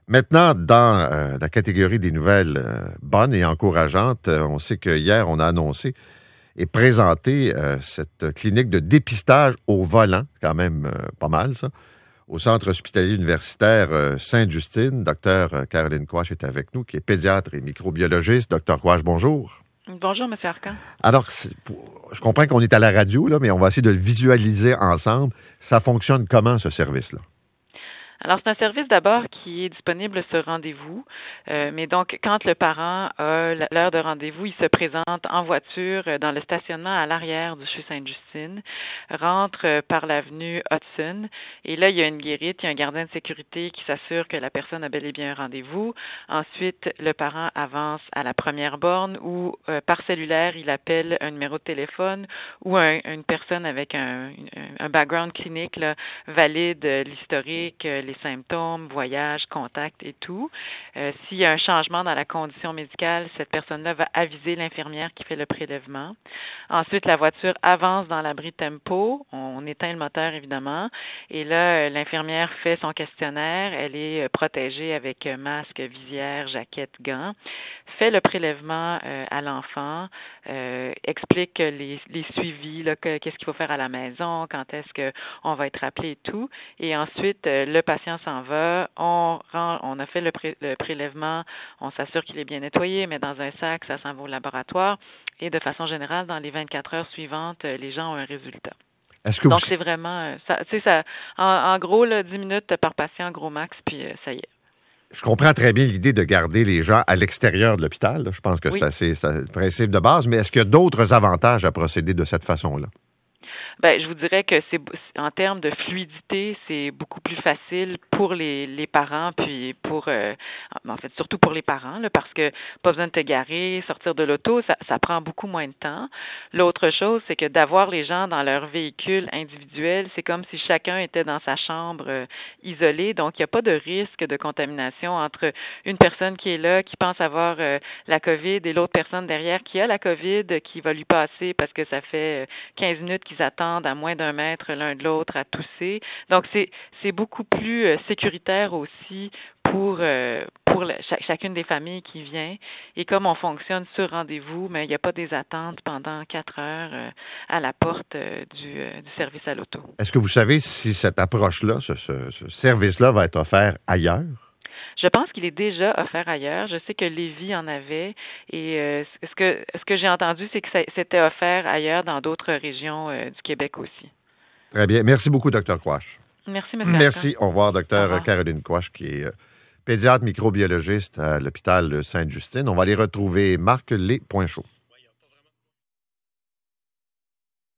Maintenant, dans la catégorie des nouvelles bonnes et encourageantes, on sait que hier, on a annoncé et présenté cette clinique de dépistage au volant, quand même pas mal ça, au Centre hospitalier universitaire Sainte-Justine. Docteur Caroline Quach est avec nous, qui est pédiatre et microbiologiste. Docteur Quach, bonjour. Bonjour, M. Arcan. Alors, je comprends qu'on est à la radio, là, mais on va essayer de le visualiser ensemble. Ça fonctionne comment, ce service-là? Alors, c'est un service d'abord qui est disponible sur rendez-vous, mais donc, quand le parent a l'heure de rendez-vous, il se présente en voiture dans le stationnement à l'arrière du CHU Sainte-Justine, rentre par l'avenue Hudson, et là, il y a une guérite, il y a un gardien de sécurité qui s'assure que la personne a bel et bien un rendez-vous. Ensuite, le parent avance à la première borne où, par cellulaire, il appelle un numéro de téléphone ou une personne avec un background clinique là, valide l'historique, les symptômes, voyages, contacts et tout. S'il y a un changement dans la condition médicale, cette personne-là va aviser l'infirmière qui fait le prélèvement. Ensuite, la voiture avance dans l'abri tempo. On éteint le moteur, évidemment. Et là, l'infirmière fait son questionnaire. Elle est protégée avec masque, visière, jaquette, gants. Fait le prélèvement à l'enfant. Explique les suivis, là, qu'est-ce qu'il faut faire à la maison, quand est-ce qu'on va être appelé et tout. Et ensuite, le patient s'en va, on a fait le prélèvement, on s'assure qu'il est bien nettoyé, mais dans un sac, ça s'en va au laboratoire. Et de façon générale, dans les 24 heures suivantes, les gens ont un résultat. Donc, c'est vraiment, en gros, là, 10 minutes par patient, gros max, puis ça y est. Je comprends très bien l'idée de garder les gens à l'extérieur de l'hôpital. Là. Je pense que c'est le principe de base, mais est-ce qu'il y a d'autres avantages à procéder de cette façon-là? Ben, je vous dirais que c'est en termes de fluidité, c'est beaucoup plus facile pour les parents, puis en fait surtout pour les parents, là, parce que pas besoin de te garer, sortir de l'auto, ça prend beaucoup moins de temps. L'autre chose, c'est que d'avoir les gens dans leur véhicule individuel, c'est comme si chacun était dans sa chambre isolée, donc il n'y a pas de risque de contamination entre une personne qui est là, qui pense avoir la COVID, et l'autre personne derrière qui a la COVID, qui va lui passer parce que ça fait 15 minutes qu'ils attendent à moins d'1 mètre l'un de l'autre à tousser. Donc, c'est beaucoup plus sécuritaire aussi pour chacune des familles qui vient. Et comme on fonctionne sur rendez-vous, mais il n'y a pas des attentes pendant 4 heures à la porte du service à l'auto. Est-ce que vous savez si cette approche-là, ce service-là va être offert ailleurs? Je pense qu'il est déjà offert ailleurs. Je sais que Lévis en avait. Et ce que j'ai entendu, c'est que c'était offert ailleurs dans d'autres régions du Québec aussi. Très bien. Merci beaucoup, Dr. Quach. Merci, M. Merci. Au revoir, Dr. Caroline Quach, qui est pédiatre microbiologiste à l'hôpital Sainte-Justine. On va aller retrouver Marc Lé, Point chaud.